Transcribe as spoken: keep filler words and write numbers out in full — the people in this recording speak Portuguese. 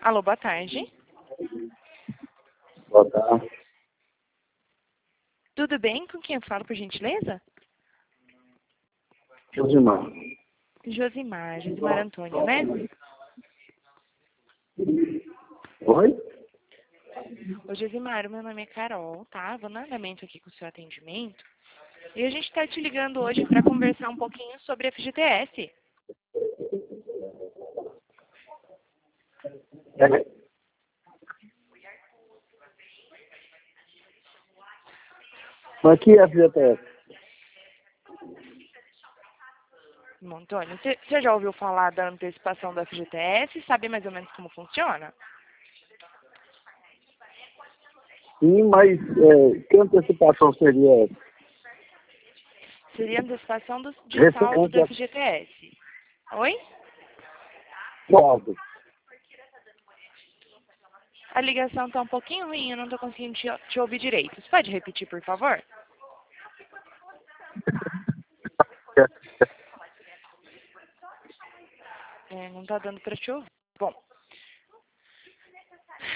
Alô, boa tarde. Boa tarde. Tudo bem? Com quem eu falo, por gentileza? Josimar. Josimar, Josimar Antônio, né? Oi? Ô, Josimar, o meu nome é Carol, tá? Vou no andamento aqui com o seu atendimento. E a gente está te ligando hoje para conversar um pouquinho sobre a F G T S. É. Mas que é F G T S? Bom, Antônio, você você já ouviu falar da antecipação da F G T S? Sabe mais ou menos como funciona? Sim, mas é, que antecipação seria essa? Seria a antecipação do, de saldo Referente da a F G T S. Oi? quando? A ligação está um pouquinho ruim, eu não estou conseguindo te, te ouvir direito. Você pode repetir, por favor? É, não está dando para te ouvir.